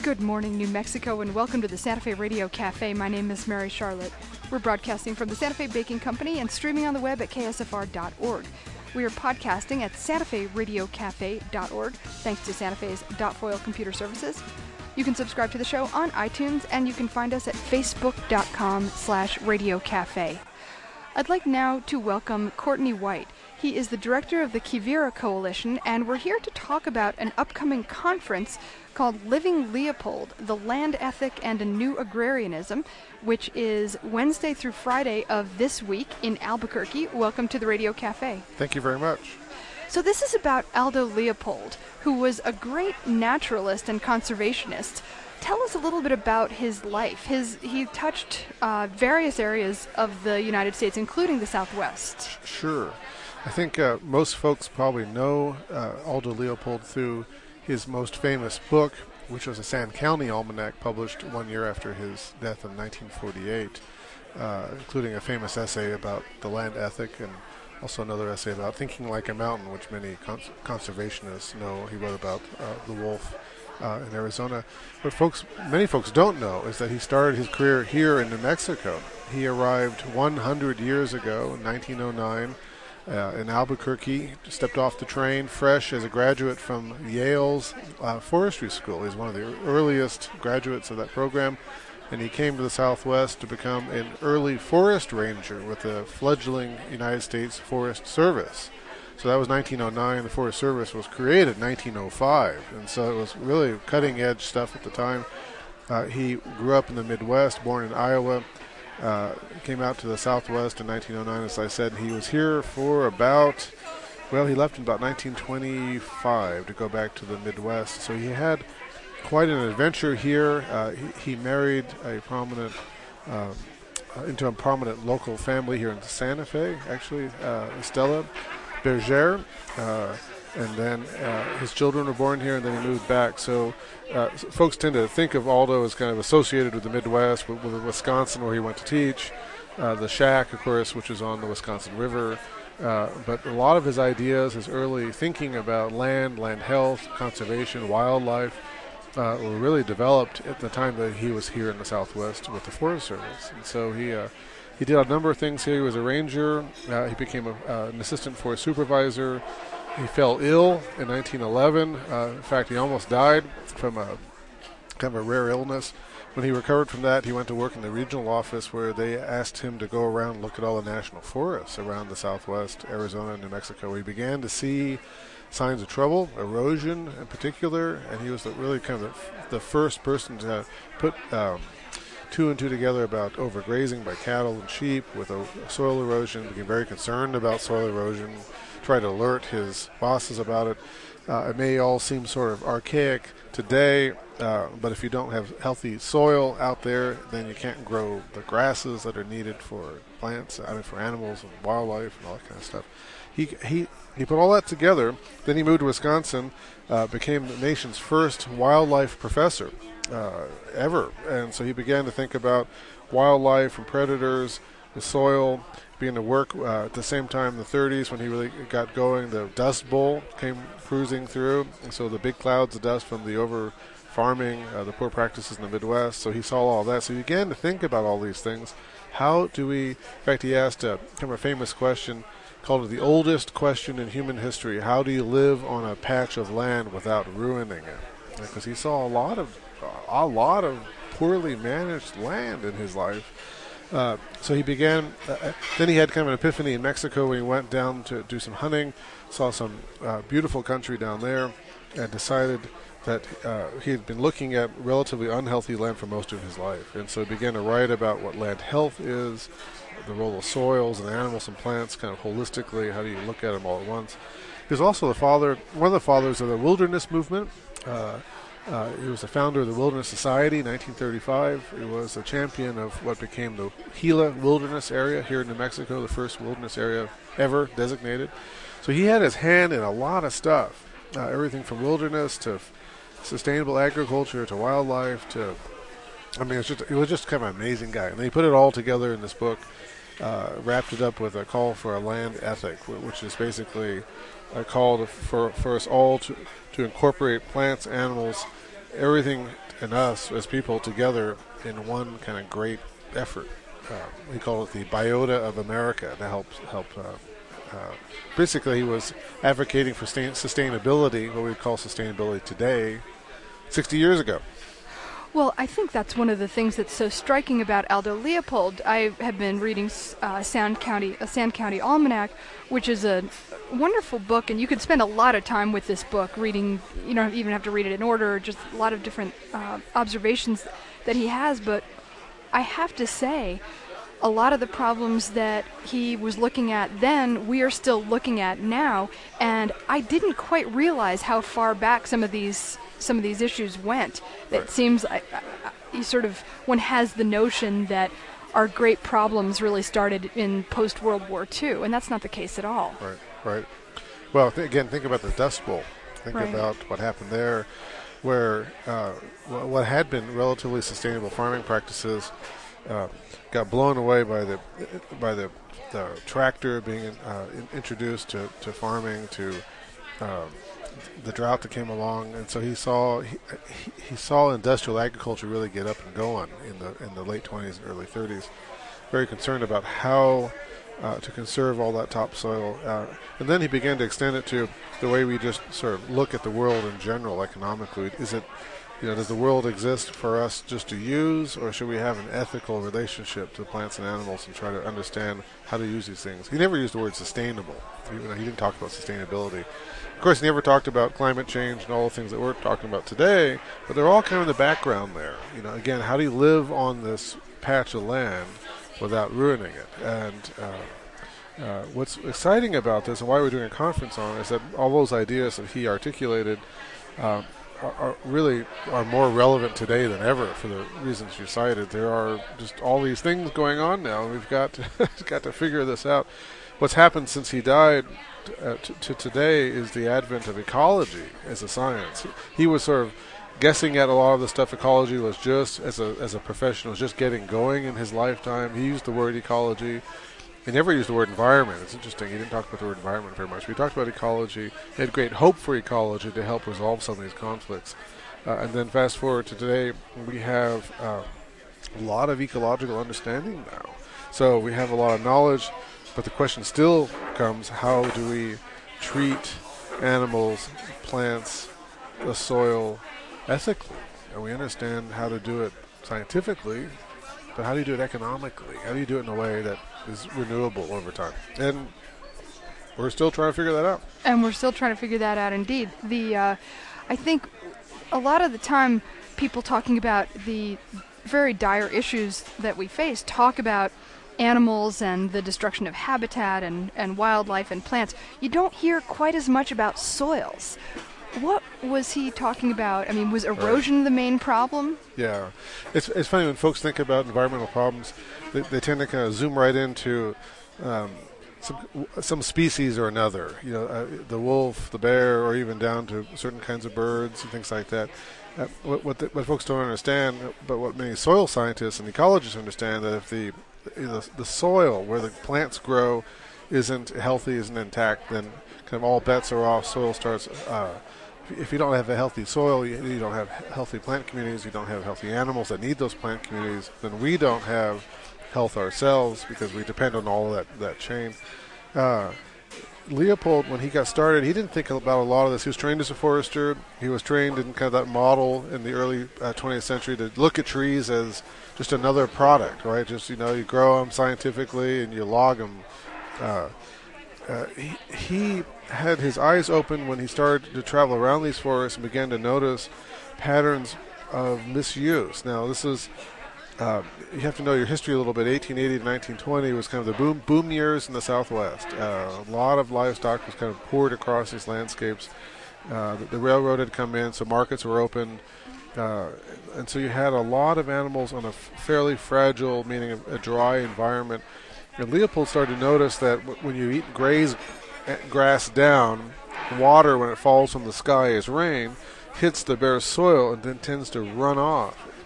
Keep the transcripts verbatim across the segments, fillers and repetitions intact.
Good morning, New Mexico, and welcome to the Santa Fe Radio Cafe. My name is Mary Charlotte. We're broadcasting from the Santa Fe Baking Company and streaming on the web at K S F R dot org. We are podcasting at Santa Fe Radio Cafe dot org, thanks to Santa Fe's Dot Foil Computer Services. You can subscribe to the show on iTunes, and you can find us at facebook.com slash Radio Cafe. I'd like now to welcome Courtney White. He is the director of the Quivira Coalition, and we're here to talk about an upcoming conference called Living Leopold, The Land Ethic and a New Agrarianism, which is Wednesday through Friday of this week in Albuquerque. Welcome to the Radio Cafe. Thank you very much. So this is about Aldo Leopold, who was a great naturalist and conservationist. Tell us a little bit about his life. His He touched uh, various areas of the United States, including the Southwest. Sure. I think uh, most folks probably know uh, Aldo Leopold through his most famous book, which was a Sand County Almanac published one year after his death in nineteen forty-eight, uh, including a famous essay about the land ethic and also another essay about thinking like a mountain, which many cons- conservationists know. He wrote about uh, the wolf uh, in Arizona. What folks, many folks don't know is that he started his career here in New Mexico. He arrived one hundred years ago in nineteen oh nine. Uh, in Albuquerque, stepped off the train fresh as a graduate from Yale's uh, forestry school. He's one of the earliest graduates of that program, and he came to the Southwest to become an early forest ranger with the fledgling United States Forest Service. So that was nineteen oh nine. The Forest Service was created in nineteen oh five, and so it was really cutting-edge stuff at the time. Uh, he grew up in the Midwest, born in Iowa. Uh, came out to the Southwest in nineteen oh nine, as I said. He was here for about, well, he left in about nineteen twenty-five to go back to the Midwest. So he had quite an adventure here. Uh, he, he married a prominent, uh, into a prominent local family here in Santa Fe, actually, uh, Estella Berger. Uh, and then uh, his children were born here, and then he moved back. So uh, folks tend to think of Aldo as kind of associated with the Midwest, with, with Wisconsin, where he went to teach, uh, the Shack, of course, which is on the Wisconsin River. Uh, but a lot of his ideas, his early thinking about land, land health, conservation, wildlife, uh, were really developed at the time that he was here in the Southwest with the Forest Service. And so he uh, he did a number of things here. He was a ranger. Uh, he became a, uh, an assistant forest supervisor. He fell ill in nineteen eleven. Uh, in fact, he almost died from a kind of a rare illness. When he recovered from that, he went to work in the regional office where they asked him to go around and look at all the national forests around the Southwest, Arizona, and New Mexico. He began to see signs of trouble, erosion in particular, and he was the, really kind of the, the first person to put um, two and two together about overgrazing by cattle and sheep with a, soil erosion, became very concerned about soil erosion, tried to alert his bosses about it. Uh, it may all seem sort of archaic today, uh, but if you don't have healthy soil out there, then you can't grow the grasses that are needed for plants, I mean for animals and wildlife and all that kind of stuff. He he he put all that together. Then he moved to Wisconsin, uh, became the nation's first wildlife professor uh, ever, and so he began to think about wildlife and predators, the soil. Being to work uh, at the same time in the thirties when he really got going, the Dust Bowl came cruising through, and so the big clouds of dust from the over farming, uh, the poor practices in the Midwest. So he saw all that. So he began to think about all these things. How do we, in fact, he asked a kind of a famous question, called it the oldest question in human history. How do you live on a patch of land without ruining it? Because he saw a lot of, a lot of poorly managed land in his life. Uh, so he began, uh, then he had kind of an epiphany in Mexico when he went down to do some hunting, saw some uh, beautiful country down there, and decided that uh, he had been looking at relatively unhealthy land for most of his life. And so he began to write about what land health is, the role of soils and animals and plants, kind of holistically, how do you look at them all at once. He was also the father, one of the fathers of the wilderness movement. Uh, Uh, he was the founder of the Wilderness Society in nineteen thirty-five. He was a champion of what became the Gila Wilderness Area here in New Mexico, the first wilderness area ever designated. So he had his hand in a lot of stuff, uh, everything from wilderness to f- sustainable agriculture to wildlife to, I mean, it was, just, it was just kind of an amazing guy. And he put it all together in this book, uh, wrapped it up with a call for a land ethic, which is basically a call to, for, for us all to, to incorporate plants, animals, everything and us as people together in one kind of great effort. Uh, we call it the Biota of America to help help. Uh, uh, basically, he was advocating for sustain- sustainability, what we call sustainability today, sixty years ago. Well, I think that's one of the things that's so striking about Aldo Leopold. I have been reading uh, Sand County, a Sand County Almanac, which is a wonderful book, and you could spend a lot of time with this book reading. You don't even have to read it in order, just a lot of different uh, observations that he has. But I have to say, a lot of the problems that he was looking at then, we are still looking at now, and I didn't quite realize how far back some of these some of these issues went. Right. It seems I, I, you sort of one has the notion that our great problems really started in post-World War Two, and that's not the case at all. Right, right. Well, th- again, think about the Dust Bowl. Think Right. about what happened there, where uh, w- what had been relatively sustainable farming practices uh, got blown away by the by the, the tractor being uh, in, introduced to, to farming, to uh, the drought that came along, and so he saw he, he, he saw industrial agriculture really get up and going in the in the late twenties and early thirties. Very concerned about how uh, to conserve all that topsoil, uh, and then he began to extend it to the way we just sort of look at the world in general economically. Is it, you know, does the world exist for us just to use, or should we have an ethical relationship to plants and animals and try to understand how to use these things? He never used the word sustainable. He, you know, he didn't talk about sustainability. Of course, he never talked about climate change and all the things that we're talking about today, but they're all kind of in the background there. You know, again, how do you live on this patch of land without ruining it? And uh, uh, what's exciting about this, and why we're doing a conference on it, is that all those ideas that he articulated uh, are, are really are more relevant today than ever for the reasons you cited. There are just all these things going on now, and we've got to, got to figure this out. What's happened since he died Uh, to, to today is the advent of ecology as a science. He, he was sort of guessing at a lot of the stuff. Ecology was just, as a as a professional, was just getting going in his lifetime. He used the word ecology. He never used the word environment. It's interesting. He didn't talk about the word environment very much. But he talked about ecology. He had great hope for ecology to help resolve some of these conflicts. Uh, and then fast forward to today, we have uh, a lot of ecological understanding now. So we have a lot of knowledge. But the question still comes, how do we treat animals, plants, the soil ethically? And we understand how to do it scientifically, but how do you do it economically? How do you do it in a way that is renewable over time? And we're still trying to figure that out. And we're still trying to figure that out, indeed. The uh, I think a lot of the time people talking about the very dire issues that we face talk about animals and the destruction of habitat and, and wildlife and plants. You don't hear quite as much about soils. What was he talking about? I mean, was erosion right. the main problem? Yeah. It's it's funny when folks think about environmental problems, they, they tend to kind of zoom right into um, some some species or another. You know, uh, the wolf, the bear, or even down to certain kinds of birds and things like that. Uh, what what, the, what folks don't understand, but what many soil scientists and ecologists understand, that if the the, the soil where the plants grow isn't healthy, isn't intact, then kind of all bets are off. Soil starts. Uh, if you don't have a healthy soil, you, you don't have healthy plant communities. You don't have healthy animals that need those plant communities. Then we don't have health ourselves because we depend on all of that that chain. Uh, Leopold, when he got started, he didn't think about a lot of this. He was trained as a forester. He was trained in kind of that model in the early uh, twentieth century to look at trees as just another product, right? Just, you know, you grow them scientifically and you log them. Uh, uh, he, he had his eyes open when he started to travel around these forests and began to notice patterns of misuse. Now, this is, uh, you have to know your history a little bit. eighteen eighty to nineteen twenty was kind of the boom boom years in the Southwest. Uh, a lot of livestock was kind of poured across these landscapes. Uh, the, the railroad had come in, so markets were open. Uh, and so you had a lot of animals on a f- fairly fragile, meaning a, a dry environment. And Leopold started to notice that w- when you eat graze grass down, water, when it falls from the sky as rain, hits the bare soil and then tends to run off.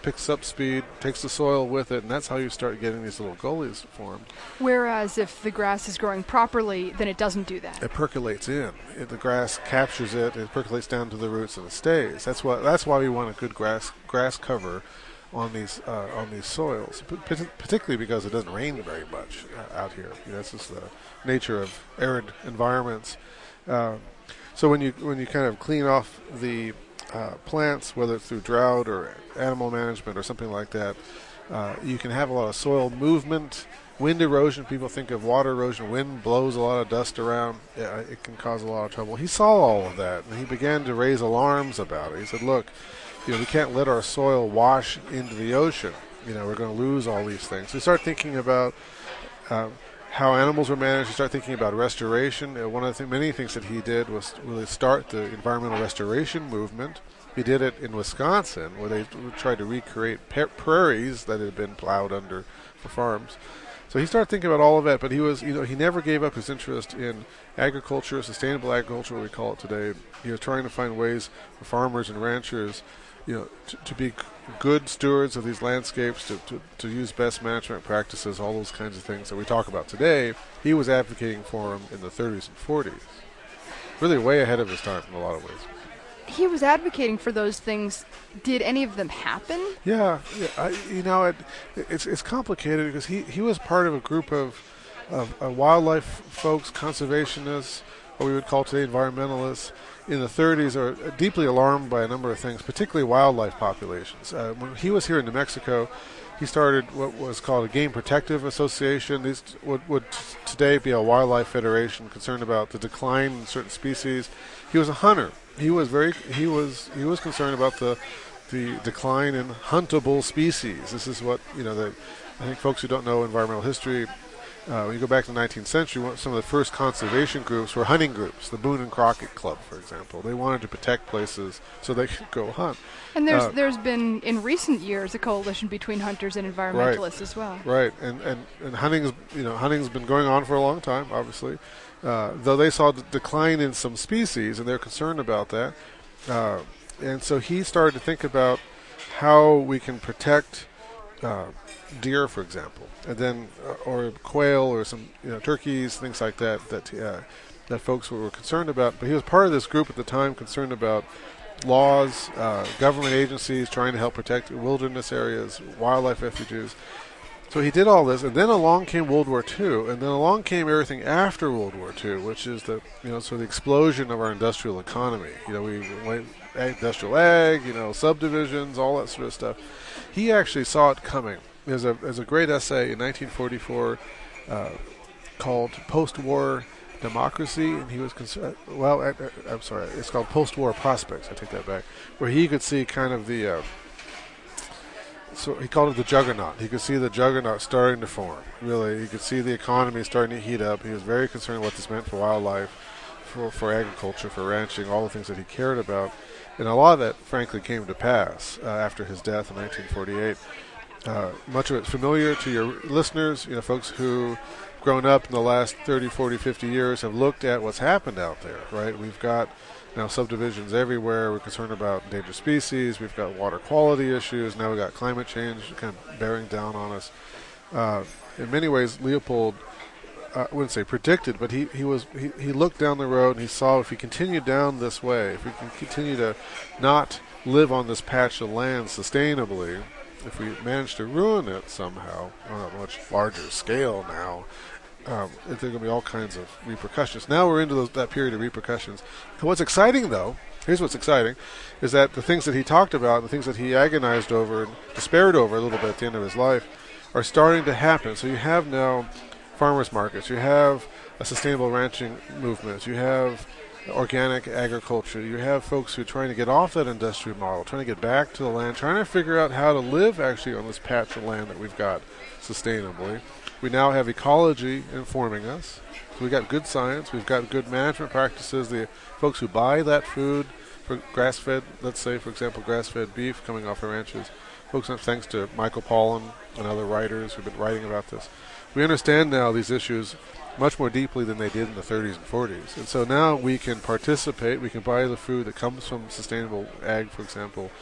picks up speed, takes the soil with it, and that's how you start getting these little gullies formed. Whereas if the grass is growing properly, then it doesn't do that. It percolates in. It, the grass captures it, it percolates down to the roots, and it stays. That's why that's why we want a good grass grass cover on these uh, on these soils, P- particularly because it doesn't rain very much uh, out here. You know, that's just the nature of arid environments. Uh, so when you when you kind of clean off the uh, plants, whether it's through drought or animal management or something like that, uh, you can have a lot of soil movement. Wind erosion, people think of water erosion. Wind blows a lot of dust around. Yeah, it can cause a lot of trouble. He saw all of that, and he began to raise alarms about it. He said, look, you know, we can't let our soil wash into the ocean. You know, we're going to lose all these things. So start thinking about uh, how animals were managed. You start thinking about restoration. Uh, one of the th- many things that he did was really start the environmental restoration movement. He did it in Wisconsin, where they tried to recreate pa- prairies that had been plowed under for farms. So he started thinking about all of that, but he was, you know, he never gave up his interest in agriculture, sustainable agriculture, what we call it today. He was trying to find ways for farmers and ranchers, you know, to, to be good stewards of these landscapes, to, to, to use best management practices, all those kinds of things that we talk about today. He was advocating for them in the thirties and forties. Really way ahead of his time in a lot of ways. He was advocating for those things. Did any of them happen? Yeah, yeah I, you know, it, it's it's complicated because he, he was part of a group of, of uh, wildlife folks, conservationists, what we would call today environmentalists, in the thirties are deeply alarmed by a number of things, particularly wildlife populations. Uh, when he was here in New Mexico, he started what was called a Game Protective Association. These would, would today be a wildlife federation concerned about the decline in certain species. He was a hunter. He was very he was he was concerned about the the decline in huntable species. This is what, you know, the, I think folks who don't know environmental history, uh, when you go back to the nineteenth century, some of the first conservation groups were hunting groups. The Boone and Crockett Club, for example, they wanted to protect places so they could go hunt. And there's uh, there's been in recent years a coalition between hunters and environmentalists right, as well. Right, and and and hunting's you know hunting's been going on for a long time, obviously. Uh, though they saw the decline in some species, and they're concerned about that. Uh, and so he started to think about how we can protect uh, deer, for example, and then uh, or quail or some you know turkeys, things like that that uh, that folks were concerned about. But he was part of this group at the time concerned about laws, uh, government agencies trying to help protect wilderness areas, wildlife refuges. So he did all this, and then along came World War Two, and then along came everything after World War Two, which is the you know so the explosion of our industrial economy. You know, we went industrial ag, you know, subdivisions, all that sort of stuff. He actually saw it coming. There's a there's a great essay in nineteen forty-four uh, called "Post-War Democracy," and he was concerned. Well, I, I, I'm sorry, it's called "Post-War Prospects." I take that back. Where he could see kind of the uh, So he called it the juggernaut. He could see the juggernaut starting to form. Really, he could see the economy starting to heat up. He was very concerned what this meant for wildlife, for, for agriculture, for ranching, all the things that he cared about. And a lot of that, frankly, came to pass uh, after his death in nineteen forty-eight. Uh, much of it familiar to your listeners, you know, folks who grown up in the last thirty, forty, fifty years have looked at what's happened out there, right? We've got now subdivisions everywhere. We're concerned about endangered species. We've got water quality issues. Now we've got climate change kind of bearing down on us. Uh, in many ways, Leopold, uh, I wouldn't say predicted, but he, he was he, he looked down the road and he saw if we continue down this way, if we can continue to not live on this patch of land sustainably, if we manage to ruin it somehow on a much larger scale now, Um, there are going to be all kinds of repercussions. Now we're into those, that period of repercussions. And what's exciting, though, here's what's exciting, is that the things that he talked about, the things that he agonized over and despaired over a little bit at the end of his life, are starting to happen. So you have now farmers markets, you have a sustainable ranching movement, you have organic agriculture, you have folks who are trying to get off that industrial model, trying to get back to the land, trying to figure out how to live actually on this patch of land that we've got sustainably. We now have ecology informing us. So we've got good science. We've got good management practices. The folks who buy that food for grass-fed, let's say, for example, grass-fed beef coming off our ranches, folks, thanks to Michael Pollan and other writers who've been writing about this, we understand now these issues much more deeply than they did in the thirties and forties. And so now we can participate. We can buy the food that comes from sustainable ag, for example,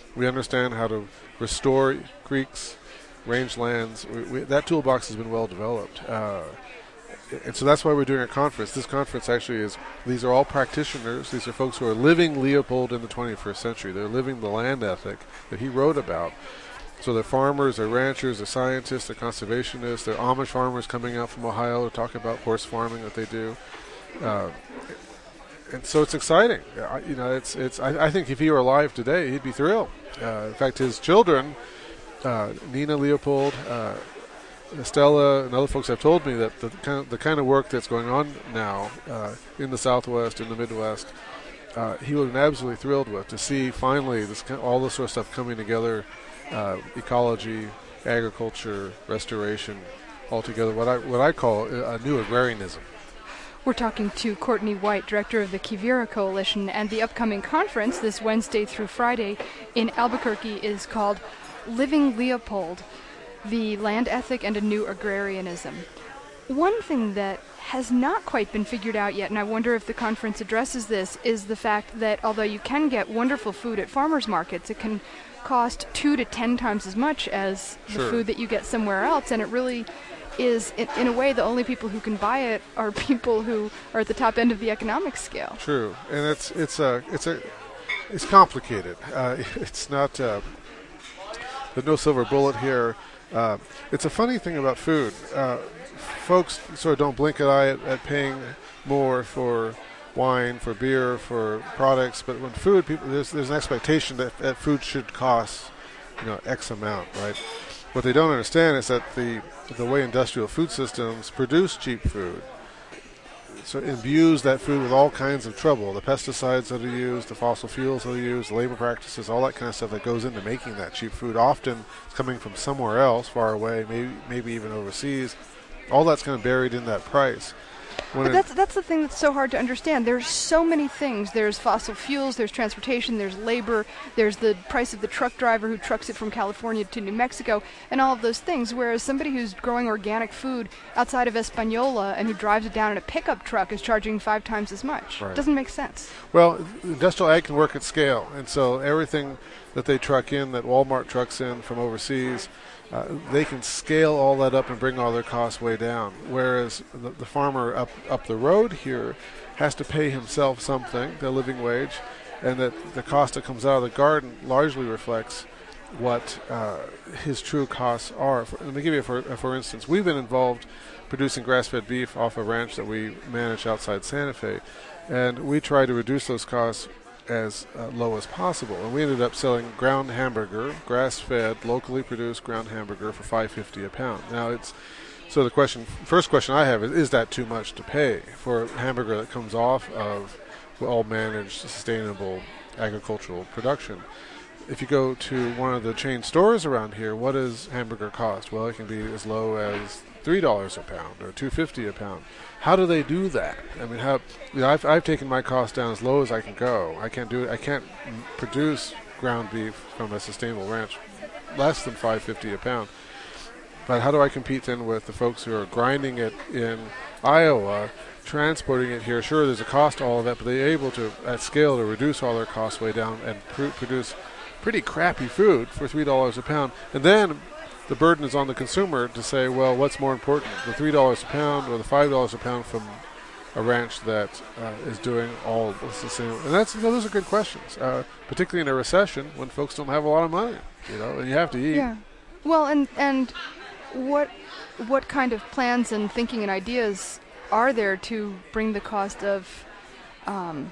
We understand how to restore creeks, rangelands. We, we, that toolbox has been well developed. Uh, and so that's why we're doing a conference. This conference actually is, these are all practitioners. These are folks who are living Leopold in the twenty-first century. They're living the land ethic that he wrote about. So they're farmers, they're ranchers, they're scientists, they're conservationists, they're Amish farmers coming out from Ohio to talk about horse farming that they do. Uh, and so it's exciting. I, you know, it's it's. I, I think if he were alive today, he'd be thrilled. Uh, in fact, his children, uh, Nina Leopold, uh, Stella, and other folks have told me that the kind of, the kind of work that's going on now uh, in the Southwest, in the Midwest, uh, he would have been absolutely thrilled with to see finally this kind, all this sort of stuff coming together. Uh, ecology, agriculture, restoration, all together. What I what I call a new agrarianism. We're talking to Courtney White, director of the Quivira Coalition, and the upcoming conference this Wednesday through Friday in Albuquerque is called Living Leopold, the Land Ethic and a New Agrarianism. One thing that has not quite been figured out yet, and I wonder if the conference addresses this, is the fact that although you can get wonderful food at farmers markets, it can cost two to ten times as much as Sure. the food that you get somewhere else, and it really is, in, in a way, the only people who can buy it are people who are at the top end of the economic scale. True, and it's it's a it's a it's complicated. Uh, it's not uh, there's no silver bullet here. Uh, it's a funny thing about food. Uh, folks sort of don't blink an eye at, at paying more for wine, for beer, for products, but when food, people there's there's an expectation that, that food should cost, you know, X amount, right? What they don't understand is that the the way industrial food systems produce cheap food, so it imbues that food with all kinds of trouble. The pesticides that are used, the fossil fuels that are used, the labor practices, all that kind of stuff that goes into making that cheap food. Often it's coming from somewhere else, far away, maybe maybe even overseas. All that's kind of buried in that price. When But that's that's the thing that's so hard to understand. There's so many things. There's fossil fuels, there's transportation, there's labor, there's the price of the truck driver who trucks it from California to New Mexico, and all of those things. Whereas somebody who's growing organic food outside of Española and who drives it down in a pickup truck is charging five times as much. Right. Doesn't make sense. Well, industrial ag can work at scale, and so everything that they truck in, that Walmart trucks in from overseas, uh, they can scale all that up and bring all their costs way down. Whereas the, the farmer up up the road here has to pay himself something, the living wage, and that the cost that comes out of the garden largely reflects what uh, his true costs are. For, let me give you a for, a for instance. We've been involved producing grass-fed beef off a ranch that we manage outside Santa Fe, and we try to reduce those costs as uh, low as possible. And we ended up selling ground hamburger, grass-fed, locally produced ground hamburger for five dollars and fifty cents a pound. Now it's so the question, first question I have is: is that too much to pay for a hamburger that comes off of well-managed, sustainable agricultural production? If you go to one of the chain stores around here, what does hamburger cost? Well, it can be as low as three dollars a pound or two dollars and fifty cents a pound. How do they do that? I mean, how? You know, I've I've taken my cost down as low as I can go. I can't do it. I can't m- produce ground beef from a sustainable ranch less than five dollars and fifty cents a pound. But how do I compete then with the folks who are grinding it in Iowa, transporting it here? Sure, there's a cost to all of that, but they're able to, at scale, to reduce all their costs way down and pr- produce pretty crappy food for three dollars a pound. And then the burden is on the consumer to say, well, what's more important, the three dollars a pound or the five dollars a pound from a ranch that uh, is doing all this the same? And that's, you know, those are good questions, uh, particularly in a recession when folks don't have a lot of money, you know, and you have to eat. Yeah. Well, and and what what kind of plans and thinking and ideas are there to bring the cost of um,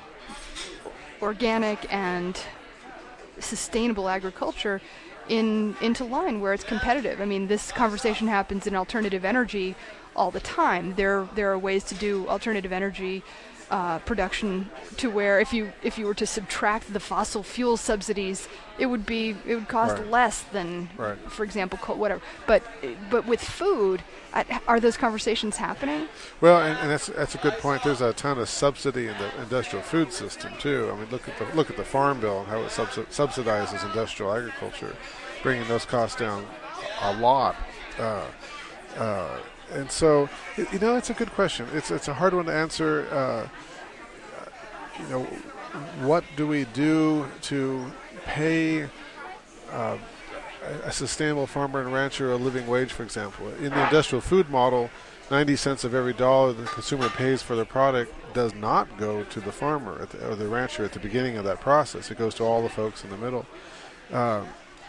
organic and sustainable agriculture in into line where it's competitive? I mean, this conversation happens in alternative energy all the time. There there are ways to do alternative energy uh, production to where if you if you were to subtract the fossil fuel subsidies, it would be it would cost Right. less than, Right. for example, coal, whatever. But but with food, uh, are those conversations happening? Well, and, and that's that's a good point. There's a ton of subsidy in the industrial food system too. I mean, look at the look at the Farm Bill and how it subsi- subsidizes industrial agriculture, bringing those costs down a lot. Uh, uh, and so, y- you know, it's a good question. It's it's a hard one to answer. Uh, you know, what do we do to pay uh, a sustainable farmer and rancher a living wage, for example. In the industrial food model, ninety cents of every dollar the consumer pays for their product does not go to the farmer at the, or the rancher at the beginning of that process. It goes to all the folks in the middle. Uh,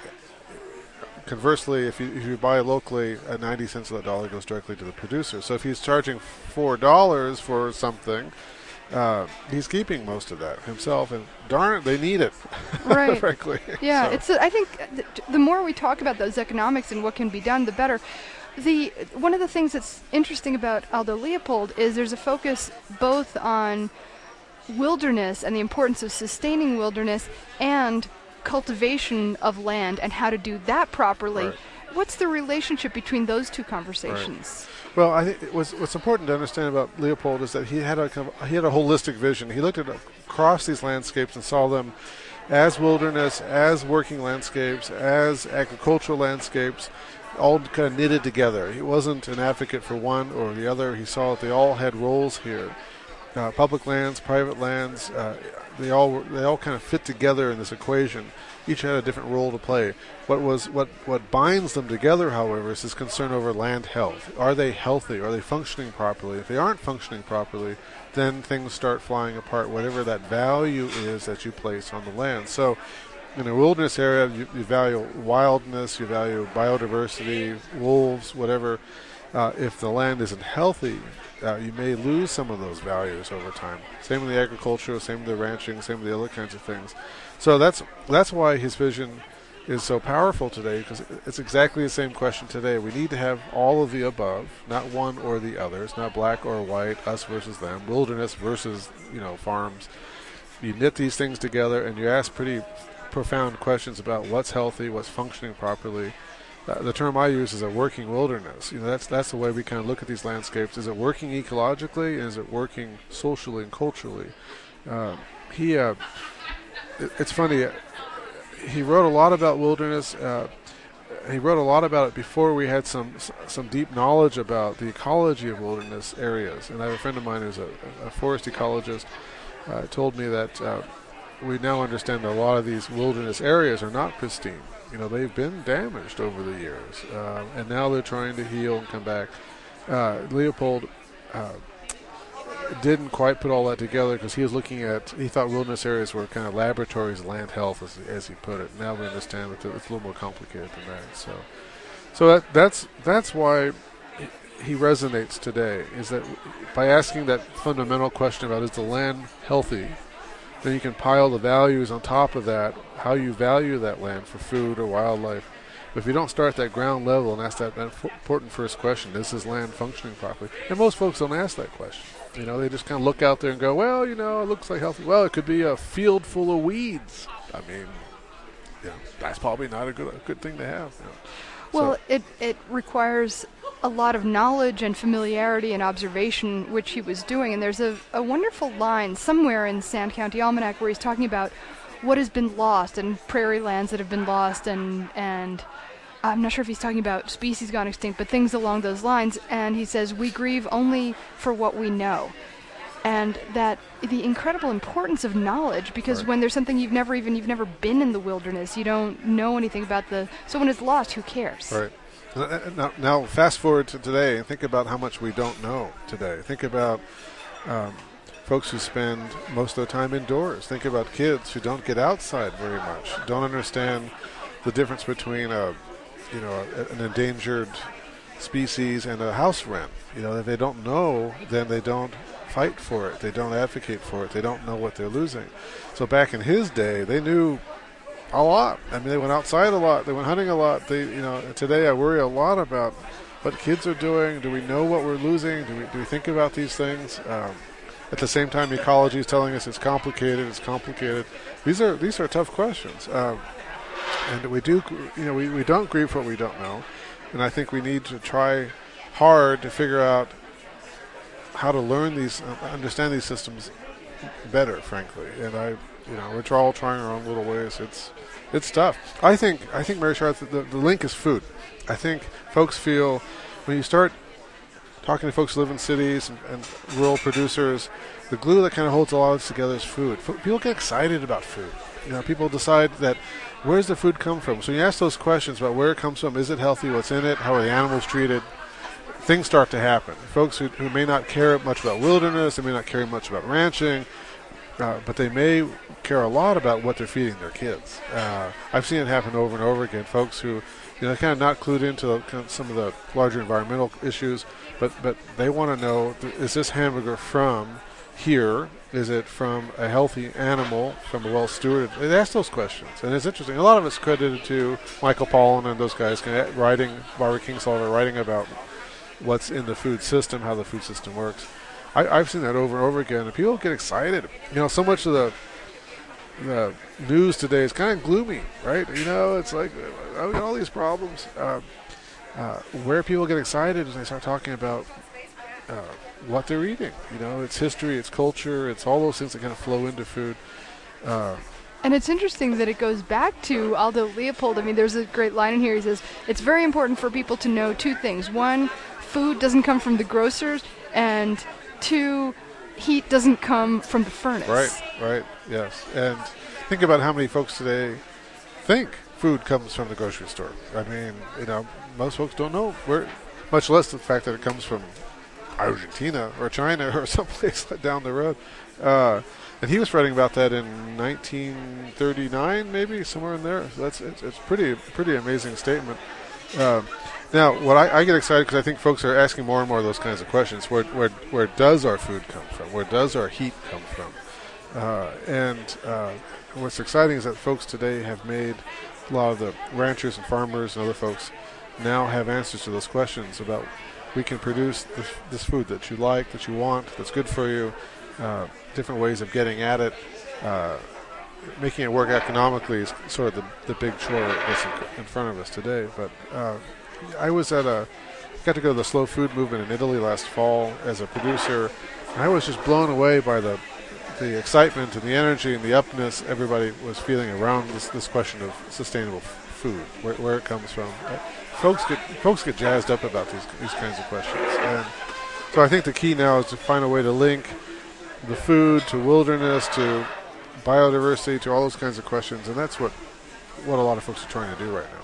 conversely, if you, if you buy locally, uh, ninety cents of that dollar goes directly to the producer. So if he's charging four dollars for something, Uh, he's keeping most of that himself, and darn it, they need it, right? Frankly, yeah. So. It's. A, I think th- the more we talk about those economics and what can be done, the better. The one of the things that's interesting about Aldo Leopold is there's a focus both on wilderness and the importance of sustaining wilderness and cultivation of land and how to do that properly. Right. What's the relationship between those two conversations? Right. Well, I think it was, what's important to understand about Leopold is that he had a kind of, he had a holistic vision. He looked at across these landscapes and saw them as wilderness, as working landscapes, as agricultural landscapes, all kind of knitted together. He wasn't an advocate for one or the other. He saw that they all had roles here. Uh, public lands, private lands, uh, they all were, they all kind of fit together in this equation. Each had a different role to play. What was what what binds them together, however, is this concern over land health. Are they healthy? Are they functioning properly? If they aren't functioning properly, then things start flying apart, whatever that value is that you place on the land. So in a wilderness area, you, you value wildness, you value biodiversity, wolves, whatever. Uh, if the land isn't healthy, uh, you may lose some of those values over time. Same with the agriculture, same with the ranching, same with the other kinds of things. So that's that's why his vision is so powerful today, because it's exactly the same question today. We need to have all of the above, not one or the other. It's not black or white, us versus them, wilderness versus, you know, farms. You knit these things together and you ask pretty profound questions about what's healthy, what's functioning properly. Uh, the term I use is a working wilderness. You know, that's that's the way we kind of look at these landscapes. Is it working ecologically? Is it working socially and culturally? Uh, he, uh, it, it's funny. Uh, he wrote a lot about wilderness. Uh, he wrote a lot about it before we had some some deep knowledge about the ecology of wilderness areas. And I have a friend of mine who's a, a forest ecologist. Uh, told me that uh, we now understand that a lot of these wilderness areas are not pristine. You know, they've been damaged over the years, uh, and now they're trying to heal and come back. Uh, Leopold uh, didn't quite put all that together because he was looking at, he thought wilderness areas were kind of laboratories of land health, as, as he put it. Now we understand that it's a little more complicated than that. So, so that, that's that's why he resonates today, is that by asking that fundamental question about is the land healthy, then you can pile the values on top of that, how you value that land for food or wildlife. But if you don't start at that ground level and ask that, that f- important first question, is this land functioning properly? And most folks don't ask that question. You know, they just kind of look out there and go, well, you know, it looks like healthy. Well, it could be a field full of weeds. I mean, you know, that's probably not a good a good thing to have. You know. Well, so. it, it requires a lot of knowledge and familiarity and observation, which he was doing. And there's a, a wonderful line somewhere in Sand County Almanac where he's talking about what has been lost and prairie lands that have been lost, and and I'm not sure if he's talking about species gone extinct, but things along those lines. And he says, we grieve only for what we know. And that the incredible importance of knowledge, because Right. when there's something you've never even, you've never been in the wilderness, you don't know anything about the, so when it's lost, who cares? Right. Now, now, fast forward to today and think about how much we don't know today. Think about um, folks who spend most of their time indoors. Think about kids who don't get outside very much, don't understand the difference between a, you know, a, an endangered species and a house wren. You know, if they don't know, then they don't fight for it. They don't advocate for it. They don't know what they're losing. So back in his day, they knew a lot. I mean, they went outside a lot. They went hunting a lot. They, you know, today I worry a lot about what kids are doing. Do we know what we're losing? Do we do we think about these things? Um, at the same time, ecology is telling us it's complicated. It's complicated. These are these are tough questions, um, and we do, you know, we, we don't grieve what we don't know, and I think we need to try hard to figure out how to learn these, uh, understand these systems better. Frankly, and I. You know, we're all trying our own little ways. It's it's tough. I think, I think Mary Charlotte, the, the link is food. I think folks feel when you start talking to folks who live in cities and, and rural producers, the glue that kind of holds a lot of this together is food. F- people get excited about food. You know, people decide that where's the food come from? So you ask those questions about where it comes from, is it healthy, what's in it, how are the animals treated, things start to happen. Folks who, who may not care much about wilderness, they may not care much about ranching, uh, but they may care a lot about what they're feeding their kids. Uh, I've seen it happen over and over again. Folks who, you know, kind of not clued into the, kind of some of the larger environmental issues, but, but they want to know, is this hamburger from here? Is it from a healthy animal, from a well-stewarded? They ask those questions, and it's interesting. A lot of it's credited to Michael Pollan and those guys kind of writing, Barbara Kingsolver writing about what's in the food system, how the food system works. I, I've seen that over and over again, and people get excited. You know, so much of the the news today is kind of gloomy, right? You know, it's like, oh, we got all these problems. Uh, uh, where people get excited is they start talking about uh, what they're eating. You know, it's history, it's culture, it's all those things that kind of flow into food. Uh, And it's interesting that it goes back to Aldo Leopold. I mean, there's a great line in here. He says, it's very important for people to know two things. One, food doesn't come from the grocers, and two, heat doesn't come from the furnace. Right, right, yes. And think about how many folks today think food comes from the grocery store. I mean, you know, most folks don't know where, much less the fact that it comes from Argentina or China or someplace down the road. Uh, and he was writing about that in nineteen thirty-nine, maybe somewhere in there. So that's it's, it's pretty pretty amazing statement. Uh, now, what I, I get excited because I think folks are asking more and more of those kinds of questions. Where where where does our food come from? Where does our heat come from? Uh, and uh, what's exciting is that folks today have made a lot of the ranchers and farmers and other folks now have answers to those questions about we can produce this, this food that you like, that you want, that's good for you. Uh, different ways of getting at it, uh, making it work economically is sort of the, the big chore that's in, in front of us today. But uh, I was at a, got to go to the slow food movement in Italy last fall as a producer, and I was just blown away by the the excitement and the energy and the upness everybody was feeling around this, this question of sustainable f- food, where, where it comes from. Uh, folks get folks get jazzed up about these these kinds of questions, and so I think the key now is to find a way to link the food to wilderness to biodiversity to all those kinds of questions, and that's what what a lot of folks are trying to do right now.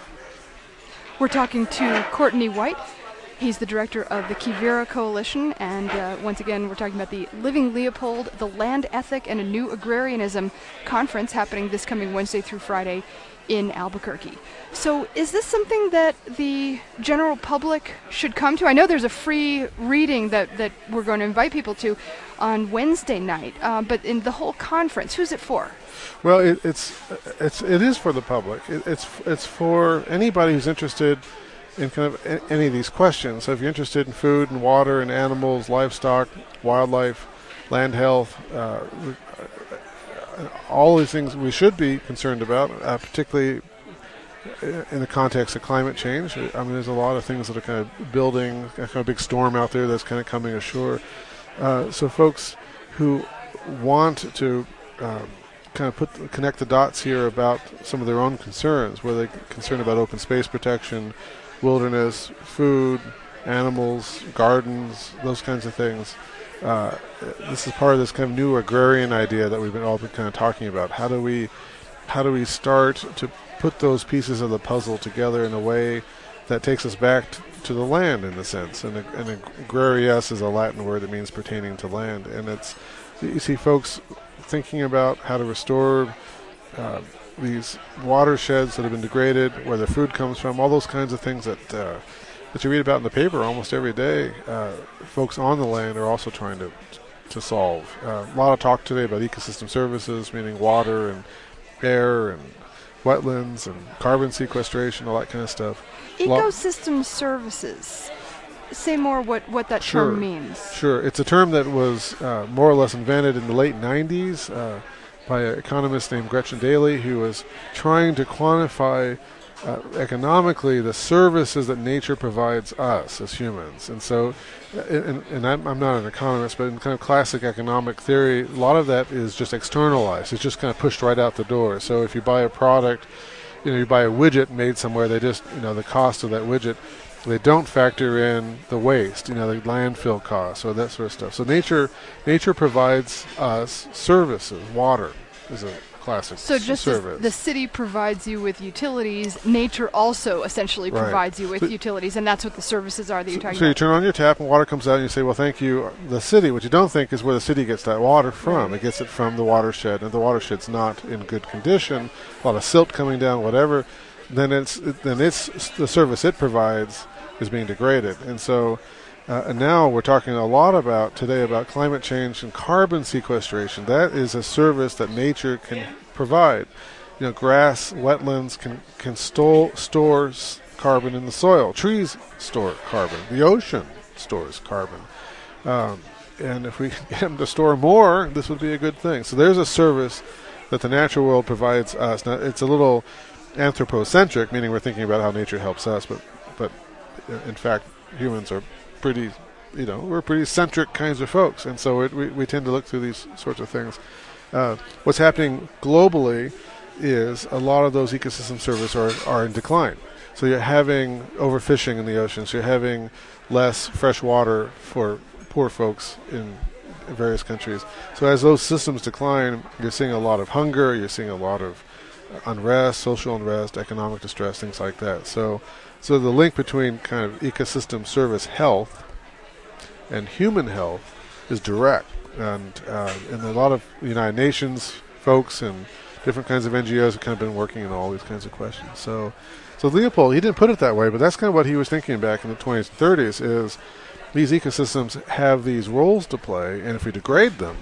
We're talking to Courtney White. He's the director of the Quivira Coalition, and uh, once again, we're talking about the Living Leopold, the Land Ethic and a New Agrarianism conference happening this coming Wednesday through Friday in Albuquerque. So is this something that the general public should come to? I know there's a free reading that, that we're going to invite people to on Wednesday night, uh, but in the whole conference, who's it for? Well, it, it's it's it is for the public. It, it's it's for anybody who's interested in kind of a, any of these questions. So if you're interested in food and water and animals, livestock, wildlife, land health, uh, all these things we should be concerned about, uh, particularly in the context of climate change. I mean, there's a lot of things that are kind of building, a kind of big storm out there that's kind of coming ashore. Uh, so folks who want to um, kind of put connect the dots here about some of their own concerns, where they're concerned about open space protection, wilderness, food, animals, gardens, those kinds of things. Uh, this is part of this kind of new agrarian idea that we've been all been kind of talking about. How do we, how do we start to put those pieces of the puzzle together in a way that takes us back t- to the land, in a sense? And, and agrarias is a Latin word that means pertaining to land. And it's you see folks thinking about how to restore uh, these watersheds that have been degraded, where the food comes from, all those kinds of things that uh, that you read about in the paper almost every day. Uh, folks on the land are also trying to to solve. Uh, a lot of talk today about ecosystem services, meaning water and air and wetlands and carbon sequestration, all that kind of stuff. Ecosystem services. Say more what, what that sure, term means. Sure. It's a term that was uh, more or less invented in the late nineties uh, by an economist named Gretchen Daly, who was trying to quantify uh, economically the services that nature provides us as humans. And so, and, and I'm, I'm not an economist, but in kind of classic economic theory, a lot of that is just externalized. It's just kind of pushed right out the door. So if you buy a product, you know, you buy a widget made somewhere, they just, you know, the cost of that widget They don't factor in the waste, you know, the landfill costs or that sort of stuff. So nature, nature provides us services. Water is a classic so just service. as the city provides you with utilities, nature also essentially Right. provides you with So- utilities, and that's what the services are that you're So, talking so you about. turn on your tap and water comes out and you say, well, thank you, the city. What you don't think is where the city gets that water from. It gets it from the watershed, and the watershed's not in good condition, a lot of silt coming down, whatever, then it's then it's the service it provides is being degraded. And so uh, and now we're talking a lot about today about climate change and carbon sequestration. That is a service that nature can provide. You know, grass, wetlands can can stole, store s- carbon in the soil. Trees store carbon. The ocean stores carbon. Um, and if we get them to store more, this would be a good thing. So there's a service that the natural world provides us. Now, it's a little anthropocentric, meaning we're thinking about how nature helps us, but but in fact, humans are pretty, you know, we're pretty centric kinds of folks, and so it, we, we tend to look through these sorts of things. Uh, what's happening globally is a lot of those ecosystem services are, are in decline. So you're having overfishing in the oceans, you're having less fresh water for poor folks in various countries. So as those systems decline, you're seeing a lot of hunger, you're seeing a lot of unrest, social unrest, economic distress, things like that. So so the link between kind of ecosystem service health and human health is direct. And, uh, and a lot of United Nations folks and different kinds of N G Os have kind of been working on all these kinds of questions. So so Leopold, he didn't put it that way, but that's kind of what he was thinking back in the twenties and thirties is these ecosystems have these roles to play, and if we degrade them,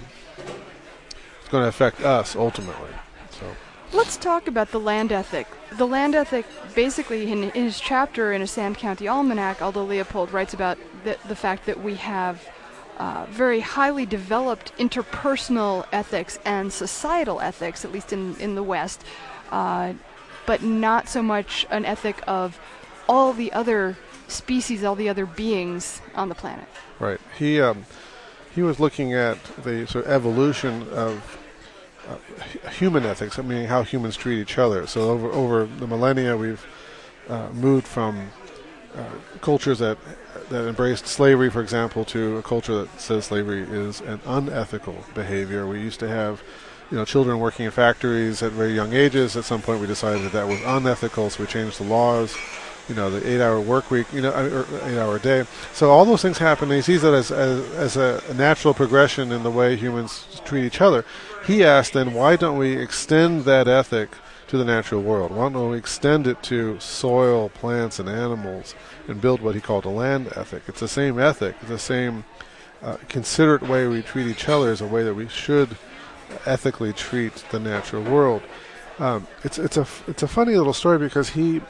it's going to affect us ultimately. So Let's talk about the land ethic. The land ethic, basically, in, in his chapter in a Sand County Almanac, Aldo Leopold writes about the, the fact that we have uh, very highly developed interpersonal ethics and societal ethics, at least in, in the West, uh, but not so much an ethic of all the other species, all the other beings on the planet. right, he um, he was looking at the sort of evolution of Uh, h- human ethics, I mean how humans treat each other. So over over the millennia, we've uh, moved from uh, cultures that that embraced slavery, for example, to a culture that says slavery is an unethical behavior. We used to have, you know, children working in factories at very young ages. At some point, we decided that that was unethical, so we changed the laws. You know, the eight-hour work week, you know, or eight-hour day. So all those things happen, and he sees that as as, as a, a natural progression in the way humans treat each other. He asked, then, why don't we extend that ethic to the natural world? Why don't we extend it to soil, plants, and animals, and build what he called a land ethic? It's the same ethic, the same uh, considerate way we treat each other is a way that we should ethically treat the natural world. Um, it's it's a it's a funny little story because he.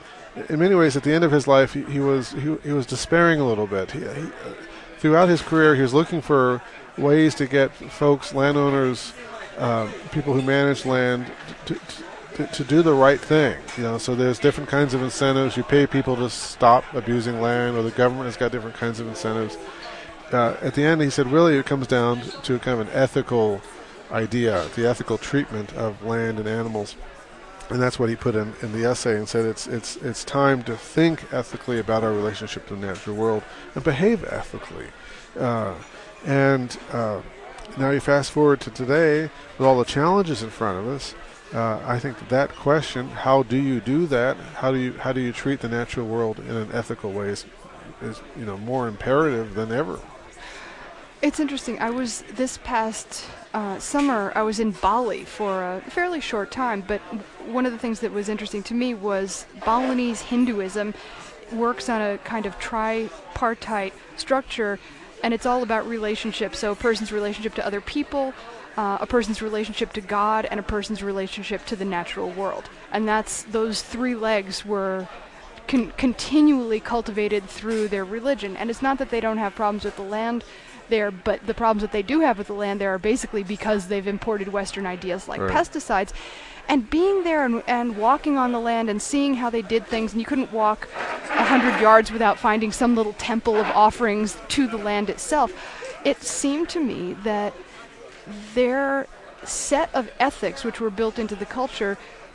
In many ways, at the end of his life, he, he was he, he was despairing a little bit. He, he, throughout his career, he was looking for ways to get folks, landowners, uh, people who manage land, to, to to do the right thing. You know, so there's different kinds of incentives. You pay people to stop abusing land, or the government has got different kinds of incentives. Uh, at the end, he said, really, it comes down to kind of an ethical idea, the ethical treatment of land and animals. And that's what he put in, in the essay and said it's it's it's time to think ethically about our relationship to the natural world and behave ethically. Uh, and uh, now you fast forward to today with all the challenges in front of us. Uh, I think that, that question, how do you do that? How do you how do you treat the natural world in an ethical way is, is you know more imperative than ever. It's interesting. I was this past uh, summer. I was in Bali for a fairly short time, but one of the things that was interesting to me was Balinese Hinduism works on a kind of tripartite structure, and it's all about relationships. So a person's relationship to other people, uh, a person's relationship to God, and a person's relationship to the natural world. And that's those three legs were con- continually cultivated through their religion. And it's not that they don't have problems with the land there, but the problems that they do have with the land there are basically because they've imported Western ideas like right. pesticides. And being there and, and walking on the land and seeing how they did things, and you couldn't walk a hundred yards without finding some little temple of offerings to the land itself, it seemed to me that their set of ethics, which were built into the culture,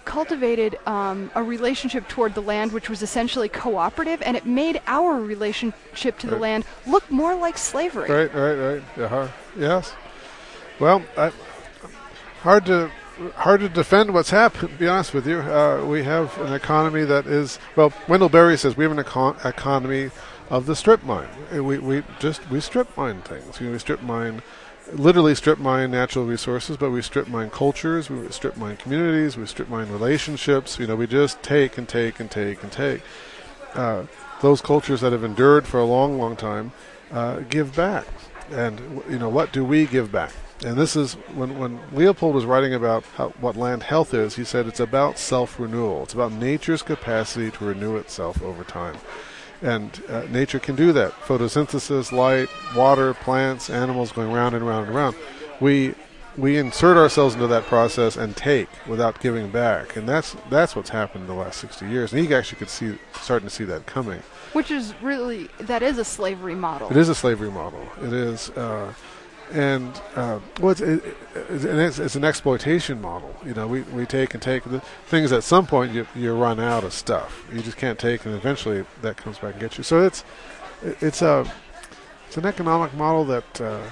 cultivated um, a relationship toward the land which was essentially cooperative, and it made our relationship to right. the land look more like slavery. Right, right, right. Uh-huh. Yes. Well, I, hard to hard to defend what's happened, to be honest with you. Uh, we have an economy that is, well, Wendell Berry says we have an econ- economy of the strip mine. We we just, we strip mine things. You know, we strip mine, literally strip mine natural resources, but we strip mine cultures, we strip mine communities, we strip mine relationships. You know, we just take and take and take and take. Uh, those cultures that have endured for a long, long time uh, give back. And, you know, what do we give back? And this is, when, when Leopold was writing about how, what land health is, he said it's about self-renewal. It's about nature's capacity to renew itself over time. And uh, nature can do that. Photosynthesis, light, water, plants, animals going round and round and round. We we insert ourselves into that process and take without giving back. And that's that's what's happened in the last sixty years. And he actually could see, starting to see that coming. Which is really, that is a slavery model. It is a slavery model. It is... Uh, And uh, well, it's, it, it's, it's an exploitation model. You know, we, we take and take the things. At some point, you you run out of stuff. You just can't take, and eventually that comes back and gets you. So it's it's a it's an economic model that uh,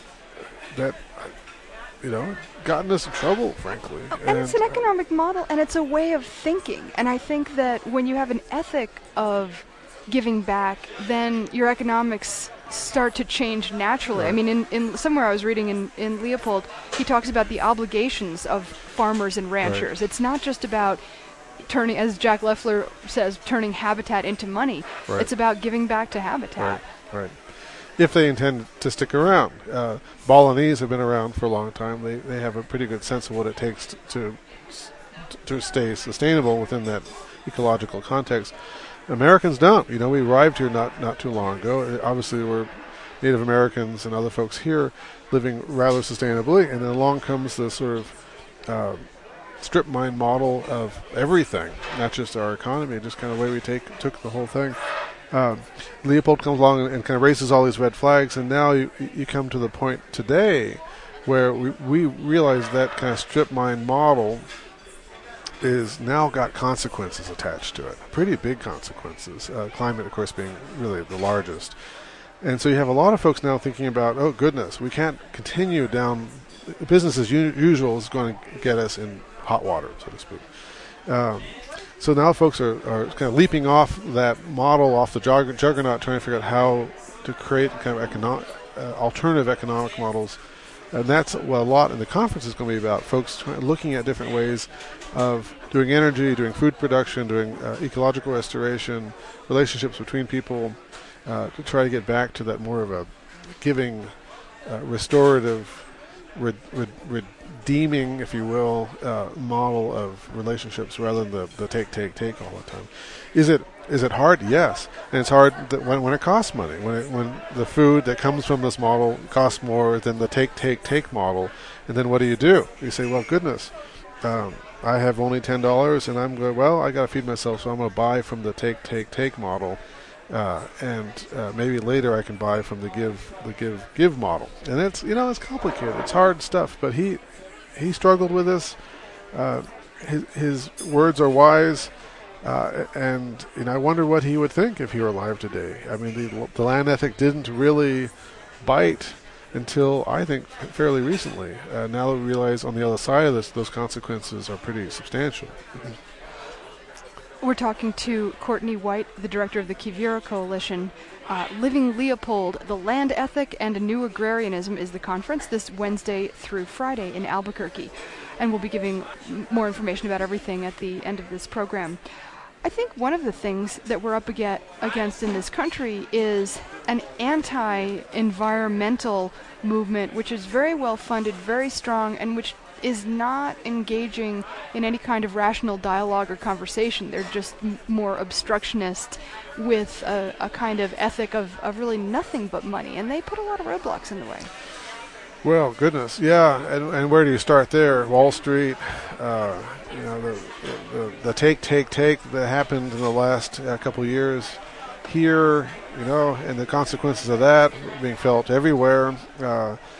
that you know gotten us in trouble, frankly. And, and it's an economic model, and it's a way of thinking. And I think that when you have an ethic of giving back, then your economics start to change naturally. Right. I mean, in, in somewhere I was reading in, in Leopold, he talks about the obligations of farmers and ranchers. Right. It's not just about turning, as Jack Leffler says, turning habitat into money. Right. It's about giving back to habitat. Right, right. If they intend to stick around. Uh, Balinese have been around for a long time. They they have a pretty good sense of what it takes to to, to stay sustainable within that ecological context. Americans don't. You know, we arrived here not, not too long ago. Obviously, we're Native Americans and other folks here living rather sustainably, and then along comes the sort of uh, strip mine model of everything, not just our economy, just kind of the way we take took the whole thing. Um, Leopold comes along and, and kind of raises all these red flags, and now you, you come to the point today where we, we realize that kind of strip mine model is now got consequences attached to it, pretty big consequences, uh, climate, of course, being really the largest. And so you have a lot of folks now thinking about, oh, goodness, we can't continue down, business as u- usual is going to get us in hot water, so to speak. Um, so now folks are, are kind of leaping off that model, off the jug- juggernaut, trying to figure out how to create kind of econo- uh, alternative economic models. And that's what a lot in the conference is going to be about, folks try- looking at different ways of doing energy, doing food production, doing uh, ecological restoration, relationships between people, uh, to try to get back to that more of a giving, uh, restorative, re- re- redeeming, if you will, uh, model of relationships rather than the, the take, take, take all the time. Is it is it hard? Yes, and it's hard that when when it costs money, when it, when the food that comes from this model costs more than the take, take, take model, and then what do you do? You say, well, goodness, um, I have only ten dollars, and I'm going, well, I got to feed myself, so I'm going to buy from the take, take, take model, uh, and uh, maybe later I can buy from the give, the give, give model. And it's, you know, it's complicated. It's hard stuff, but he he struggled with this. Uh, his, his words are wise. Uh, and you know, I wonder what he would think if he were alive today. I mean, the, the land ethic didn't really bite until, I think, fairly recently. Uh, now that we realize on the other side of this, those consequences are pretty substantial. We're talking to Courtney White, the director of the Quivira Coalition. Uh, Living Leopold, The Land Ethic and a New Agrarianism is the conference this Wednesday through Friday in Albuquerque. And we'll be giving m- more information about everything at the end of this program. I think one of the things that we're up ag- against in this country is an anti-environmental movement, which is very well funded, very strong, and which is not engaging in any kind of rational dialogue or conversation. They're just m- more obstructionist with a, a kind of ethic of, of really nothing but money, and they put a lot of roadblocks in the way. Well, goodness, yeah, and, and where do you start there? Wall Street, uh, you know, the, the the take, take, take that happened in the last uh, couple of years here, you know, and the consequences of that being felt everywhere. Uh,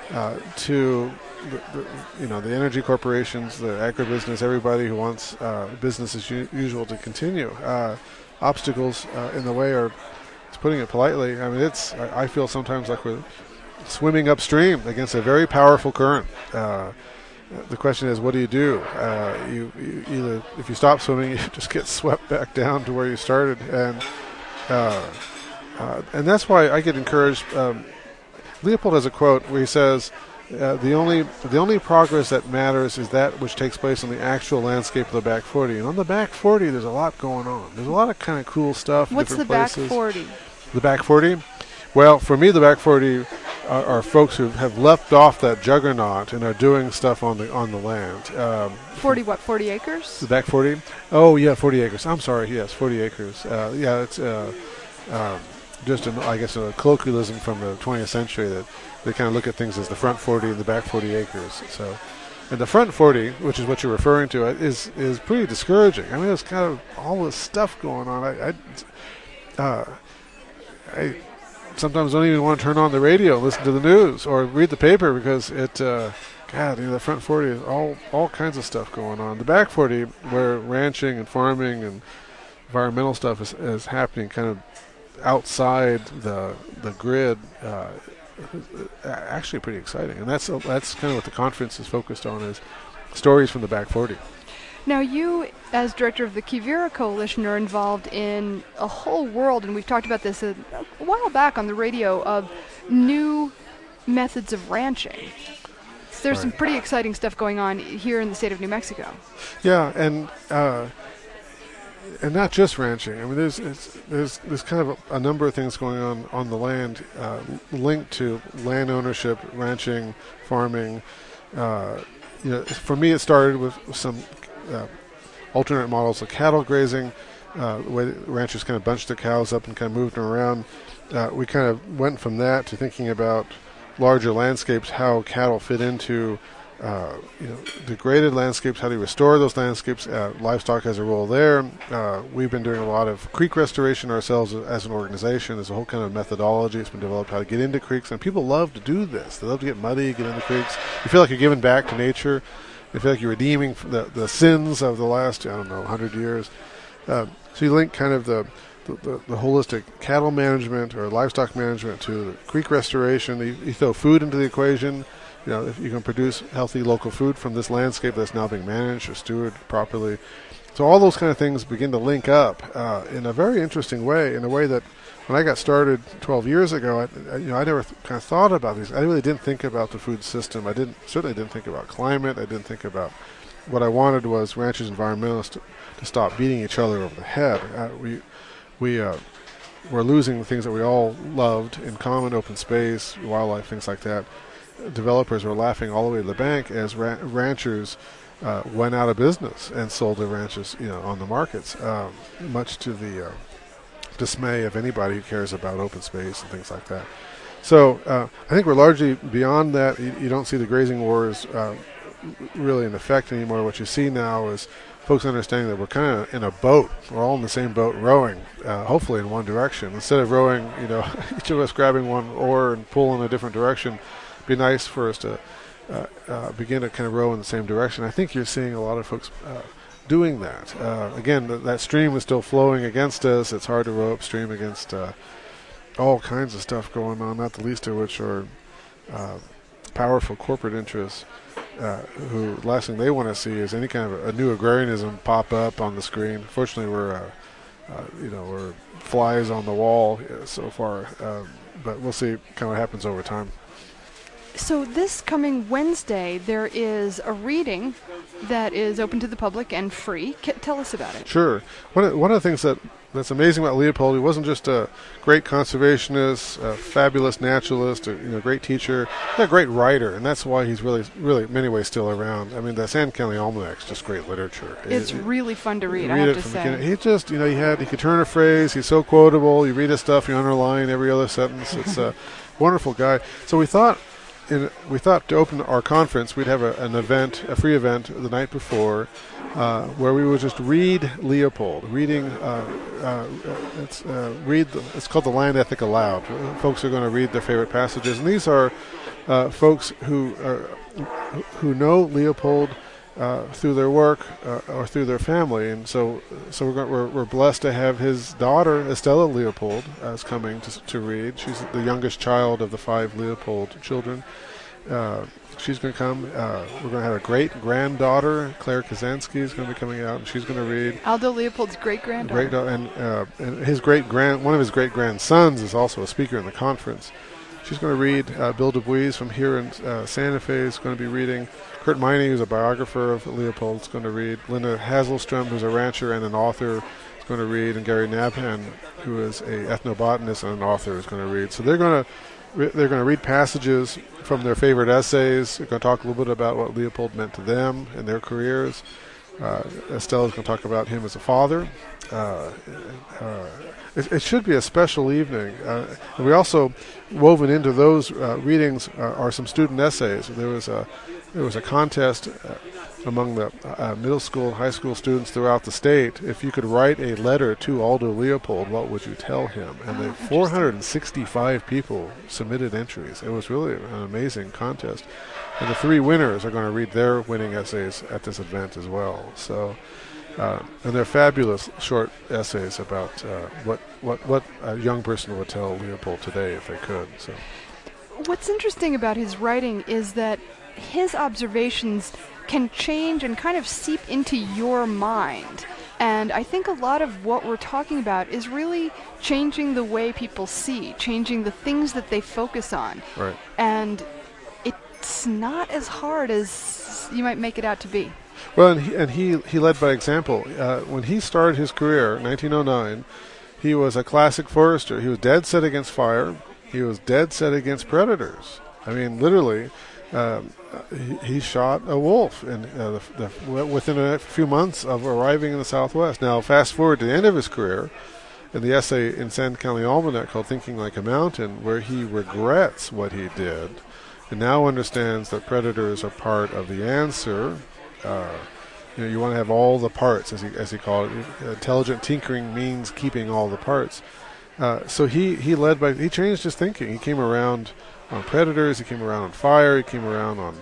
uh, to the, the, you know, the energy corporations, the agribusiness, everybody who wants uh, business as u- usual to continue. Uh, obstacles uh, in the way are, putting it politely, I mean, it's. I, I feel sometimes like we're swimming upstream against a very powerful current. Uh, the question is, what do you do? Uh, you, you either, if you stop swimming, you just get swept back down to where you started, and uh, uh, and that's why I get encouraged. Um, Leopold has a quote where he says, uh, "The only the only progress that matters is that which takes place on the actual landscape of the back forty." And on the back forty, there's a lot going on. There's a lot of kind of cool stuff. What's in the different back places. forty? The back forty? Well, for me, the back forty are, are folks who have left off that juggernaut and are doing stuff on the on the land. Um, forty what, forty acres? The back forty? Oh, yeah, forty acres. I'm sorry, yes, forty acres. Uh, yeah, it's uh, um, just, an, I guess, a colloquialism from the twentieth century that they kind of look at things as the front forty and the back forty acres. So, and the front forty, which is what you're referring to, is is pretty discouraging. I mean, there's kind of all this stuff going on. I, I, uh, I sometimes don't even want to turn on the radio and listen to the news or read the paper because it, uh, God, you know, the front forty is all all kinds of stuff going on. The back forty, where ranching and farming and environmental stuff is, is happening kind of outside the the grid, uh, actually pretty exciting. And that's that's kind of what the conference is focused on, is stories from the back forty. Now, you, as director of the Quivira Coalition, are involved in a whole world, and we've talked about this a, a while back on the radio, of new methods of ranching. So there's right. some pretty exciting stuff going on here in the state of New Mexico. Yeah, and uh, and not just ranching. I mean, there's it's, there's there's kind of a, a number of things going on on the land uh, linked to land ownership, ranching, farming. Uh, you know, for me, it started with some Uh, alternate models of cattle grazing, uh, the way ranchers kind of bunched their cows up and kind of moved them around. Uh, we kind of went from that to thinking about larger landscapes, how cattle fit into uh, you know, degraded landscapes, how do you restore those landscapes. Uh, livestock has a role there. Uh, we've been doing a lot of creek restoration ourselves as an organization. There's a whole kind of methodology that's been developed how to get into creeks, and people love to do this. They love to get muddy, get into creeks. You feel like you're giving back to nature. You feel like you're redeeming the, the sins of the last, I don't know, one hundred years. Uh, so you link kind of the, the, the, the holistic cattle management or livestock management to the creek restoration. You, you throw food into the equation. You know, if you can produce healthy local food from this landscape that's now being managed or stewarded properly. So all those kind of things begin to link up uh, in a very interesting way, in a way that when I got started twelve years ago, I, I, you know, I never th- kind of thought about these. I really didn't think about the food system. I didn't certainly didn't think about climate. I didn't think about what I wanted was ranchers, environmentalists to, to stop beating each other over the head. Uh, we we uh, were losing the things that we all loved in common: open space, wildlife, things like that. Developers were laughing all the way to the bank as ra- ranchers uh, went out of business and sold their ranches, you know, on the markets, um, much to the uh, dismay of anybody who cares about open space and things like that. So uh, I think we're largely beyond that. You, you don't see the grazing wars uh, really in effect anymore. What you see now is folks understanding that we're kind of in a boat. We're all in the same boat rowing, uh, hopefully in one direction. Instead of rowing, you know, each of us grabbing one oar and pulling in a different direction, it'd be nice for us to uh, uh, begin to kind of row in the same direction. I think you're seeing a lot of folks uh, doing that. Uh, again, th- that stream is still flowing against us. It's hard to row upstream against uh, all kinds of stuff going on, not the least of which are uh, powerful corporate interests uh, who last thing they want to see is any kind of a, a new agrarianism pop up on the screen. Fortunately, we're uh, uh, you know we're flies on the wall uh, so far, um, but we'll see kind of what happens over time. So this coming Wednesday, there is a reading that is open to the public and free. C- tell us about it. Sure. One of, one of the things that, that's amazing about Leopold, he wasn't just a great conservationist, a fabulous naturalist, a you know, great teacher, a great writer, and that's why he's really, really, in many ways, still around. I mean, the Sand County Almanac is just great literature. It's it, really fun to read, read I have it to from say. Beginning. He just, you know, he had, he could turn a phrase. He's so quotable. You read his stuff, you underline every other sentence. It's a wonderful guy. So we thought, In, we thought to open our conference, we'd have a, an event, a free event, the night before, uh, where we would just read Leopold, reading. Uh, uh, it's uh, read. The, it's called the Land Ethic Aloud. Folks are going to read their favorite passages, and these are uh, folks who are, who know Leopold uh, through their work uh, or through their family, and so so we're, going, we're we're blessed to have his daughter Estella Leopold as coming to to read. She's the youngest child of the five Leopold children. Uh, she's going to come. Uh, we're going to have a great-granddaughter, Claire Kazansky, is going to be coming out, and she's going to read. Aldo Leopold's great-granddaughter. Great, and, uh, and his great-grand, one of his great-grandsons is also a speaker in the conference. She's going to read. Uh, Bill Dubuis from here in uh, Santa Fe is going to be reading. Kurt Meine, who's a biographer of Leopold, is going to read. Linda Hasselstrom, who's a rancher and an author, is going to read. And Gary Nabhan, who is a ethnobotanist and an author, is going to read. So they're going to They're going to read passages from their favorite essays. They're going to talk a little bit about what Leopold meant to them and their careers. Uh, Estella is going to talk about him as a father. Uh, uh, it, it should be a special evening. Uh, and we also, woven into those uh, readings uh, are some student essays. There was a there was a contest uh, among the uh, middle school and high school students throughout the state. If you could write a letter to Aldo Leopold, what would you tell him? And oh, the four hundred sixty-five people submitted entries. It was really an amazing contest. And the three winners are going to read their winning essays at this event as well. So, uh, and they're fabulous short essays about uh, what, what, what a young person would tell Leopold today if they could. So, what's interesting about his writing is that his observations can change and kind of seep into your mind. And I think a lot of what we're talking about is really changing the way people see, changing the things that they focus on. Right. And it's not as hard as you might make it out to be. Well, and he, and he, he led by example. Uh, when he started his career in nineteen oh nine, he was a classic forester. He was dead set against fire. He was dead set against predators. I mean, literally, um, he, he shot a wolf in, uh, the, the, within a few months of arriving in the Southwest. Now, fast forward to the end of his career, in the essay in Sand County Almanac called Thinking Like a Mountain, where he regrets what he did and now understands that predators are part of the answer. Uh, you know, you want to have all the parts, as he as he called it. Intelligent tinkering means keeping all the parts. Uh, so he, he led by he changed his thinking. He came around on predators. He came around on fire. He came around on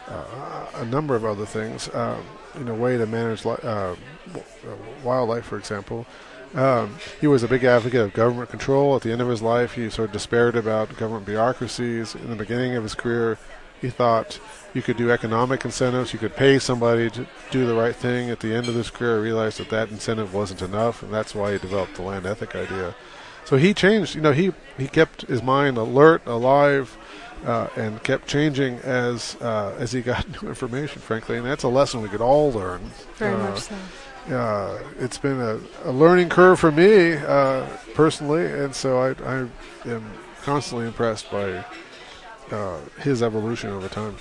uh, a number of other things. Um, in a way to manage li- uh, wildlife, for example. Um, he was a big advocate of government control. At the end of his life, he sort of despaired about government bureaucracies. In the beginning of his career, he thought you could do economic incentives. You could pay somebody to do the right thing. At the end of his career, he realized that that incentive wasn't enough, and that's why he developed the land ethic idea. So he changed. You know, he, he kept his mind alert, alive, uh, and kept changing as uh, as he got new information, frankly. And that's a lesson we could all learn. Very uh, much so. Uh, it's been a, a learning curve for me uh, personally, and so I, I am constantly impressed by uh, his evolution over time.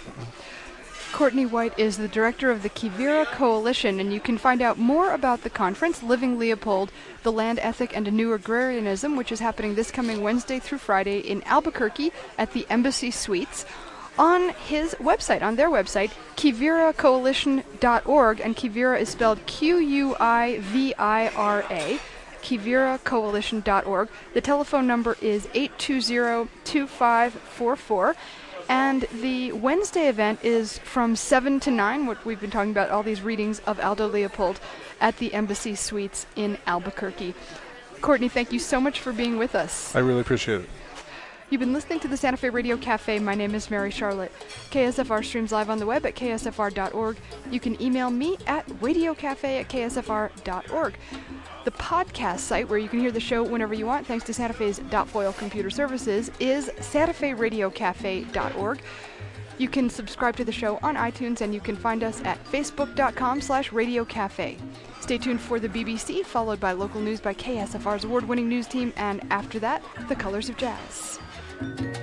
Courtney White is the director of the Quivira Coalition, and you can find out more about the conference, Living Leopold, The Land Ethic and a New Agrarianism, which is happening this coming Wednesday through Friday in Albuquerque at the Embassy Suites, on his website, on their website, quivira coalition dot org, and Quivira is spelled Q U I V I R A, quivira coalition dot org. The telephone number is eight two zero, two five four four, and the Wednesday event is from seven to nine, what we've been talking about, all these readings of Aldo Leopold at the Embassy Suites in Albuquerque. Courtney, thank you so much for being with us. I really appreciate it. You've been listening to the Santa Fe Radio Cafe. My name is Mary Charlotte. K S F R streams live on the web at k s f r dot org. You can email me at radiocafe at k s f r dot org. The podcast site, where you can hear the show whenever you want, thanks to Santa Fe's Dotfoil Computer Services, is santa fe radio cafe dot org. You can subscribe to the show on iTunes, and you can find us at facebook dot com slash radio cafe. Stay tuned for the B B C, followed by local news by K S F R's award-winning news team, and after that, the Colors of Jazz.